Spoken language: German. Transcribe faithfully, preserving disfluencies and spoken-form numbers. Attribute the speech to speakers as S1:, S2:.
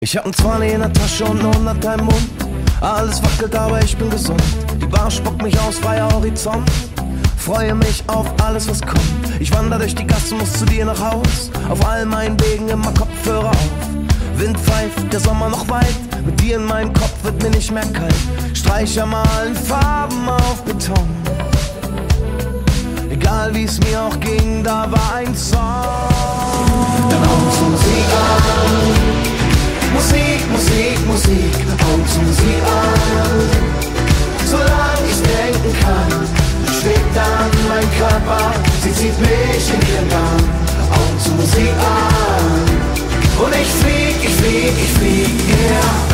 S1: Ich hab ein Zwanni in der Tasche und ne Hunderter im Mund. Alles wackelt, aber ich bin gesund. Die Bar spuckt mich aus, freier Horizont. Freue mich auf alles, was kommt. Ich wander durch die Gassen, muss zu dir nach Haus. Auf all meinen Wegen immer Kopfhörer auf. Wind pfeift, der Sommer noch weit. Mit dir in meinem Kopf wird mir nicht mehr kalt. Streicher malen Farben auf Beton. Egal wie's mir auch ging, da war ein Song. Dann Augen zu Musik an. Musik, Musik, Musik, Augen zu Musik an. Solange ich denken kann, schwebt dann mein Körper, sie zieht mich in ihren Bann. Augen zu Musik an. Und ich flieg, ich flieg, ich flieg, yeah.